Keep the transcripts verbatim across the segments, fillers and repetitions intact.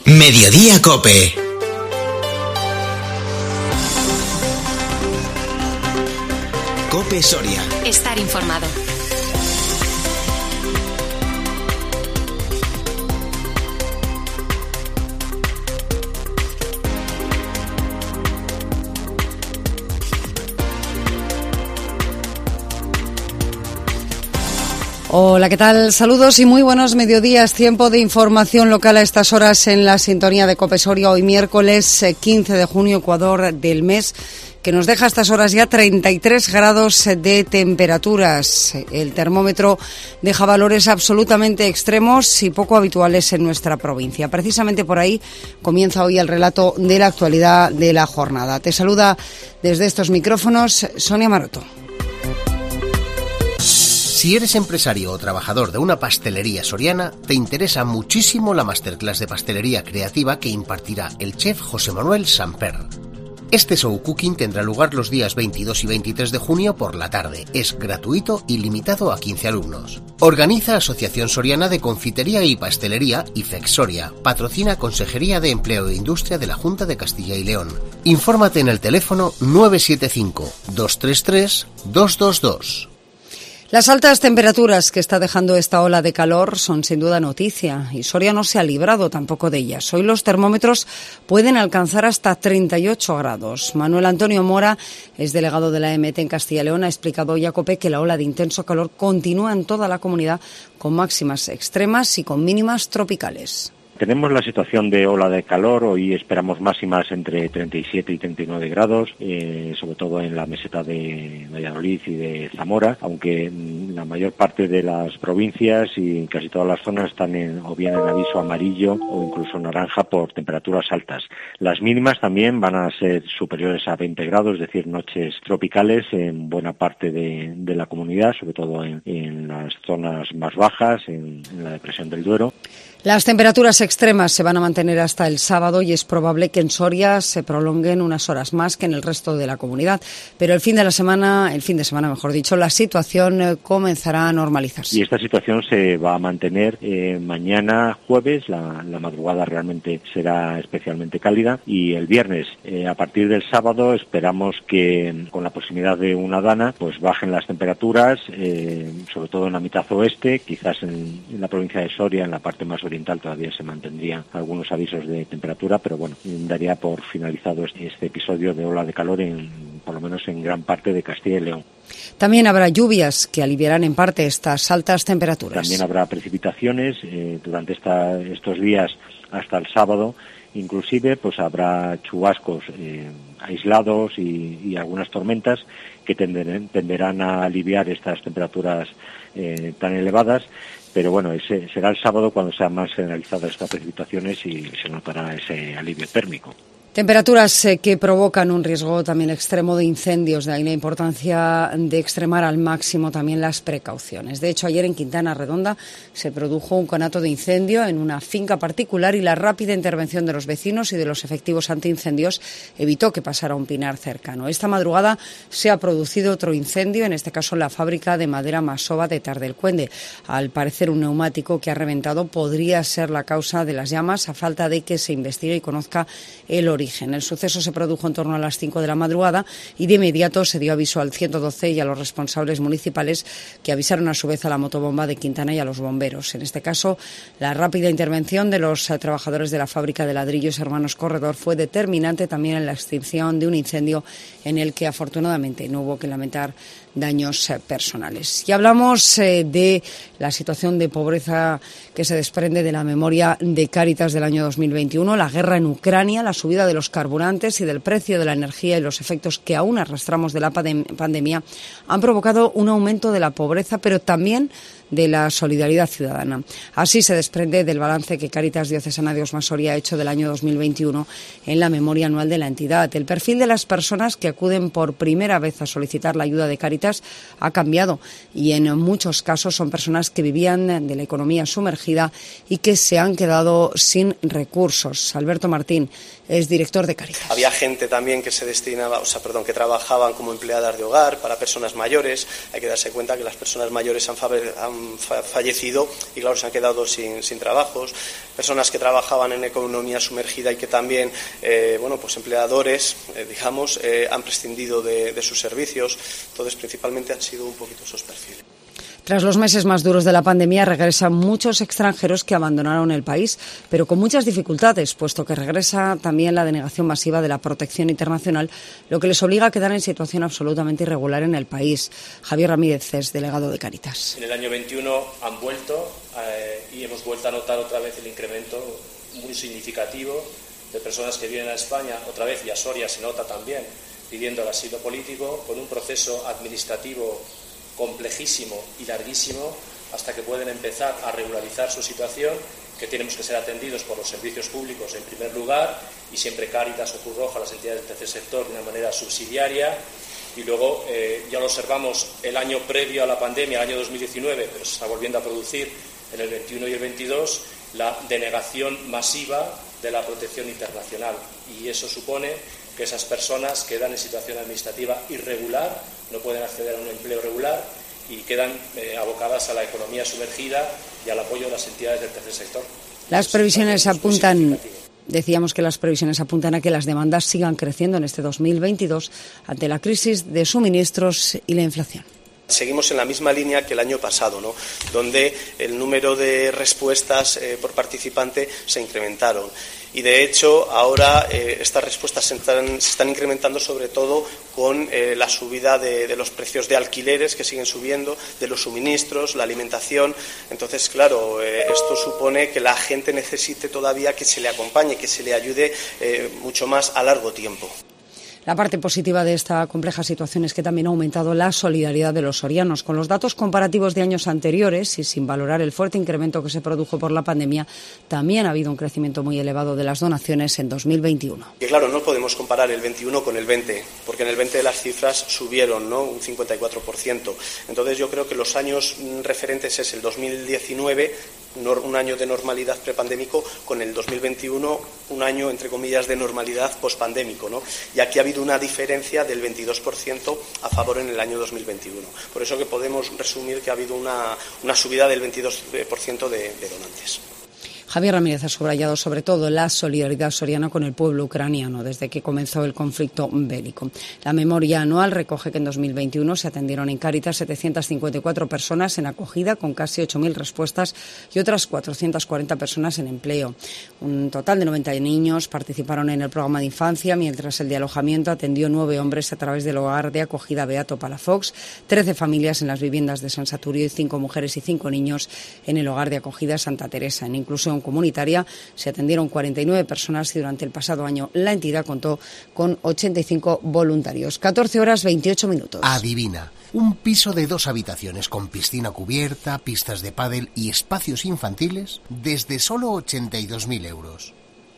Mediodía Cope. Cope Soria. Estar informado. Hola, ¿qué tal? Saludos y muy buenos mediodías. Tiempo de información local a estas horas en la sintonía de Cope Soria. Hoy miércoles quince de junio, Ecuador del mes, que nos deja a estas horas ya treinta y tres grados de temperaturas. El termómetro deja valores absolutamente extremos y poco habituales en nuestra provincia. Precisamente por ahí comienza hoy el relato de la actualidad de la jornada. Te saluda desde estos micrófonos Sonia Maroto. Si eres empresario o trabajador de una pastelería soriana, te interesa muchísimo la masterclass de pastelería creativa que impartirá el chef José Manuel Samper. Este show cooking tendrá lugar los días veintidós y veintitrés de junio por la tarde. Es gratuito y limitado a quince alumnos. Organiza Asociación Soriana de Confitería y Pastelería y F E C Soria. Patrocina Consejería de Empleo e Industria de la Junta de Castilla y León. Infórmate en el teléfono nueve siete cinco, dos tres tres, dos dos dos. Las altas temperaturas que está dejando esta ola de calor son sin duda noticia y Soria no se ha librado tampoco de ellas. Hoy los termómetros pueden alcanzar hasta treinta y ocho grados. Manuel Antonio Mora es delegado de la E M E T en Castilla y León. Ha explicado hoy a COPE que la ola de intenso calor continúa en toda la comunidad con máximas extremas y con mínimas tropicales. Tenemos la situación de ola de calor, hoy esperamos máximas entre treinta y siete y treinta y nueve grados, eh, sobre todo en la meseta de Valladolid y de Zamora, aunque la mayor parte de las provincias y en casi todas las zonas están en, o bien en aviso amarillo o incluso naranja por temperaturas altas. Las mínimas también van a ser superiores a veinte grados, es decir, noches tropicales en buena parte de, de la comunidad, sobre todo en, en las zonas más bajas, en, en la depresión del Duero. Las temperaturas extremas se van a mantener hasta el sábado y es probable que en Soria se prolonguen unas horas más que en el resto de la comunidad. Pero el fin de la semana, el fin de semana, mejor dicho, la situación comenzará a normalizarse. Y esta situación se va a mantener eh, mañana jueves, la, la madrugada realmente será especialmente cálida y el viernes, eh, a partir del sábado, esperamos que con la proximidad de una dana, pues bajen las temperaturas, eh, sobre todo en la mitad oeste, quizás en, en la provincia de Soria, en la parte más oriental todavía se mantendrían algunos avisos de temperatura, pero bueno, daría por finalizado este, este episodio de ola de calor en, por lo menos en gran parte de Castilla y León. También habrá lluvias que aliviarán en parte estas altas temperaturas. También habrá precipitaciones eh, durante esta, estos días hasta el sábado. Inclusive pues habrá chubascos eh, aislados y, y algunas tormentas que tenderán, tenderán a aliviar estas temperaturas eh, tan elevadas. Pero bueno, ese será el sábado cuando sean más generalizadas estas precipitaciones y se notará ese alivio térmico. Temperaturas eh, que provocan un riesgo también extremo de incendios, de ahí la importancia de extremar al máximo también las precauciones. De hecho, ayer en Quintana Redonda se produjo un conato de incendio en una finca particular y la rápida intervención de los vecinos y de los efectivos antiincendios evitó que pasara un pinar cercano. Esta madrugada se ha producido otro incendio, en este caso en la fábrica de madera Masova de Tardelcuende. Al parecer, un neumático que ha reventado podría ser la causa de las llamas, a falta de que se investigue y conozca el origen. El suceso se produjo en torno a las cinco de la madrugada y de inmediato se dio aviso al ciento doce y a los responsables municipales, que avisaron a su vez a la motobomba de Quintana y a los bomberos. En este caso, la rápida intervención de los eh, trabajadores de la fábrica de ladrillos Hermanos Corredor fue determinante también en la extinción de un incendio en el que afortunadamente no hubo que lamentar daños eh, personales. Y hablamos eh, de la situación de pobreza que se desprende de la memoria de Cáritas del año dos mil veintiuno, la guerra en Ucrania, la subida de los carburantes y del precio de la energía y los efectos que aún arrastramos de la pandemia han provocado un aumento de la pobreza, pero también de la solidaridad ciudadana. Así se desprende del balance que Cáritas Diocesana de Osma Soria ha hecho del año dos mil veintiuno en la memoria anual de la entidad. El perfil de las personas que acuden por primera vez a solicitar la ayuda de Cáritas ha cambiado y en muchos casos son personas que vivían de la economía sumergida y que se han quedado sin recursos. Alberto Martín es director de Cáritas. Había gente también que se destinaba, o sea, perdón, que trabajaban como empleadas de hogar para personas mayores. Hay que darse cuenta que las personas mayores han, han han fa fallecido y claro, se han quedado sin, sin trabajos, personas que trabajaban en economía sumergida y que también, eh, bueno, pues empleadores, eh, digamos, eh, han prescindido de, de sus servicios. Entonces, principalmente han sido un poquito esos perfiles. Tras los meses más duros de la pandemia, regresan muchos extranjeros que abandonaron el país, pero con muchas dificultades, puesto que regresa también la denegación masiva de la protección internacional, lo que les obliga a quedar en situación absolutamente irregular en el país. Javier Ramírez es delegado de Cáritas. En el año veintiuno han vuelto eh, y hemos vuelto a notar otra vez el incremento muy significativo de personas que vienen a España, otra vez, y a Soria se nota también, pidiendo el asilo político, con un proceso administrativo complejísimo y larguísimo hasta que pueden empezar a regularizar su situación, que tenemos que ser atendidos por los servicios públicos en primer lugar y siempre Cáritas o Cruz Roja, las entidades del tercer sector, de una manera subsidiaria. Y luego eh, ya lo observamos el año previo a la pandemia, el año dos mil diecinueve, pero se está volviendo a producir en el veintiuno y el veintidós, la denegación masiva de la protección internacional. Y eso supone que esas personas quedan en situación administrativa irregular, no pueden acceder a un empleo regular y quedan eh, abocadas a la economía sumergida y al apoyo de las entidades del tercer sector. Las previsiones apuntan, decíamos que las previsiones apuntan a que las demandas sigan creciendo en este dos mil veintidós ante la crisis de suministros y la inflación. Seguimos en la misma línea que el año pasado, ¿no?, donde el número de respuestas eh, por participante se incrementaron. Y, de hecho, ahora eh, estas respuestas se están, se están incrementando sobre todo con eh, la subida de, de los precios de alquileres, que siguen subiendo, de los suministros, la alimentación. Entonces, claro, eh, esto supone que la gente necesite todavía que se le acompañe, que se le ayude eh, mucho más a largo tiempo. La parte positiva de esta compleja situación es que también ha aumentado la solidaridad de los sorianos. Con los datos comparativos de años anteriores y sin valorar el fuerte incremento que se produjo por la pandemia, también ha habido un crecimiento muy elevado de las donaciones en dos mil veintiuno. Y claro, no podemos comparar el veintiuno con el veinte, porque en el veinte las cifras subieron, ¿no?, un cincuenta y cuatro por ciento. Entonces yo creo que los años referentes es el dos mil diecinueve, un año de normalidad prepandémico, con el dos mil veintiuno, un año, entre comillas, de normalidad pospandémico, ¿no? Y aquí ha habido una diferencia del veintidós por ciento a favor en el año dos mil veintiuno. Por eso que podemos resumir que ha habido una, una subida del veintidós por ciento de, de donantes. Javier Ramírez ha subrayado sobre todo la solidaridad soriana con el pueblo ucraniano desde que comenzó el conflicto bélico. La memoria anual recoge que en dos mil veintiuno se atendieron en Cáritas setecientas cincuenta y cuatro personas en acogida, con casi ocho mil respuestas, y otras cuatrocientas cuarenta personas en empleo. Un total de noventa niños participaron en el programa de infancia, mientras el de alojamiento atendió nueve hombres a través del hogar de acogida Beato Palafox, trece familias en las viviendas de San Saturio y cinco mujeres y cinco niños en el hogar de acogida Santa Teresa. En inclusión comunitaria se atendieron cuarenta y nueve personas y durante el pasado año la entidad contó con ochenta y cinco voluntarios. catorce horas veintiocho minutos. Adivina, un piso de dos habitaciones con piscina cubierta, pistas de pádel y espacios infantiles desde solo ochenta y dos mil euros.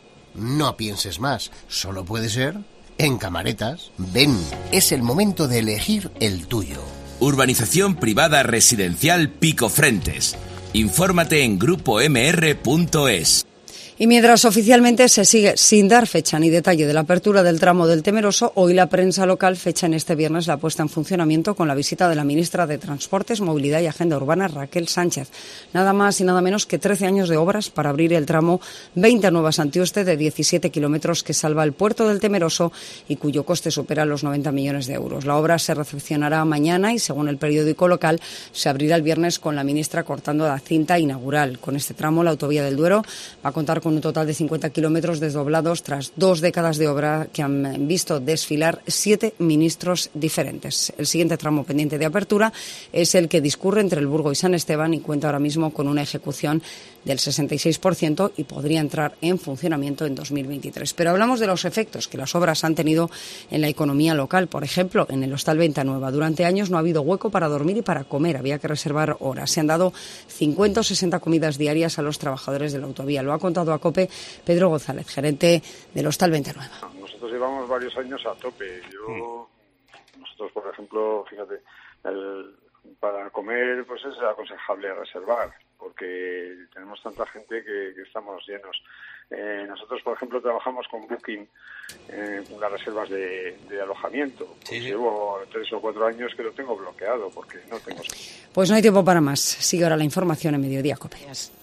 No pienses más, solo puede ser en Camaretas. Ven, es el momento de elegir el tuyo. Urbanización privada residencial Pico Frentes. Infórmate en grupo m r punto es. Y mientras oficialmente se sigue sin dar fecha ni detalle de la apertura del tramo del Temeroso, hoy la prensa local fecha en este viernes la puesta en funcionamiento con la visita de la ministra de Transportes, Movilidad y Agenda Urbana, Raquel Sánchez. Nada más y nada menos que trece años de obras para abrir el tramo veinte a Nueva Santiuste de diecisiete kilómetros que salva el puerto del Temeroso y cuyo coste supera los noventa millones de euros. La obra se recepcionará mañana y, según el periódico local, se abrirá el viernes con la ministra cortando la cinta inaugural. Con este tramo, la autovía del Duero va a contar con un total de cincuenta kilómetros desdoblados tras dos décadas de obra que han visto desfilar siete ministros diferentes. El siguiente tramo pendiente de apertura es el que discurre entre el Burgo y San Esteban y cuenta ahora mismo con una ejecución del sesenta y seis por ciento y podría entrar en funcionamiento en dos mil veintitrés. Pero hablamos de los efectos que las obras han tenido en la economía local. Por ejemplo, en el Hostal Venta Nueva, durante años no ha habido hueco para dormir y para comer. Había que reservar horas. Se han dado cincuenta o sesenta comidas diarias a los trabajadores de la autovía. Lo ha contado a COPE Pedro González, gerente del Hostal Venta Nueva. Nosotros llevamos varios años a tope. Yo, nosotros, por ejemplo, fíjate, el, para comer pues es aconsejable reservar. porque tenemos tanta gente que, que estamos llenos. Eh, nosotros, por ejemplo, trabajamos con Booking en eh, las reservas de, de alojamiento. Sí, pues sí. Llevo tres o cuatro años que lo tengo bloqueado porque no tengo. Pues no hay tiempo para más. Sigue ahora la información en Mediodía COPE.